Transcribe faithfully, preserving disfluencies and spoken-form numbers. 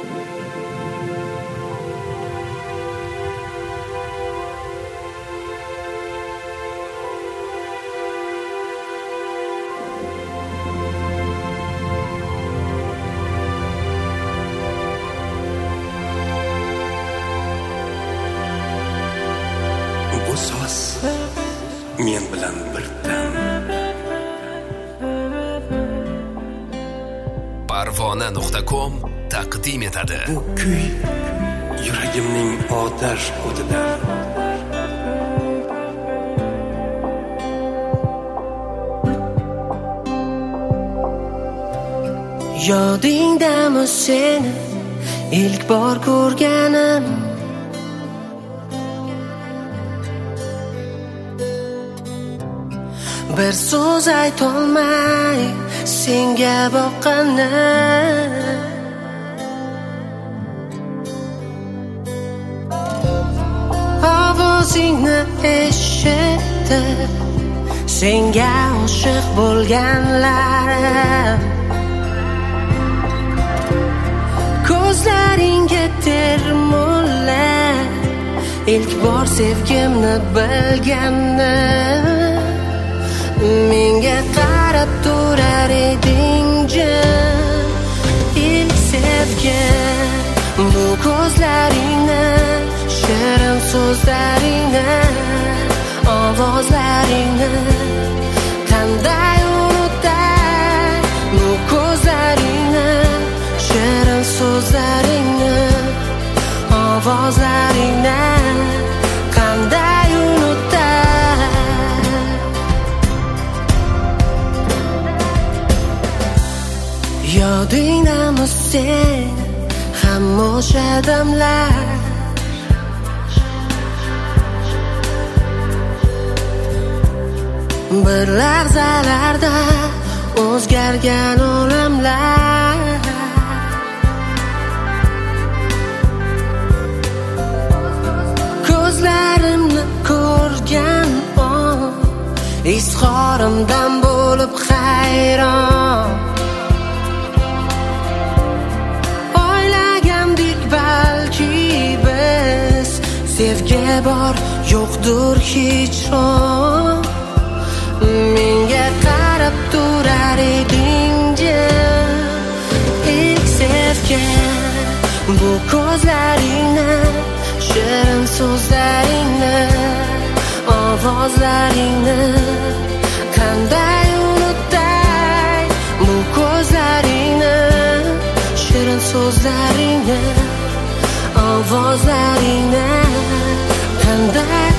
Bu so'z men bilan birdan. Parvona nuqta com taqdim etadi. Bu kuy yuragimning otash o'tidan. Yodingdami seni ilk bor ko'rganim? Bir so'z aytolmay senga boqqanim. Ovozingni eshitib senga oshiq bo'lganlarim, ko'zlaringga termullar ilk bor sevgimni bilganim. Menga qarab turar eding jim ilk sevgim. Bu ko'zlaringni, shirin so'zlaringni, ovozlaringni qanday unutay? Bu ko'zlaringni, shirin so'zlaringni, ovozlaringni qanday unutay? Yodingdami sen hamma o'sha damlar? Bir lahzalarda o'zgargan olamlar. Ko'zlarimni ko'rgan on izhorimdan bo'lib hayron. O'ylagandik balki biz sevgi bor yo'qdir hijron. Menga qarab turar eding jim ilk sevgim. Bu ko'zlaringni, shirin so'zlaringni, ovozlaringni qanday unutay? Bu ko'zlaringni, shirin so'zlaringni, ovozlaringni qanday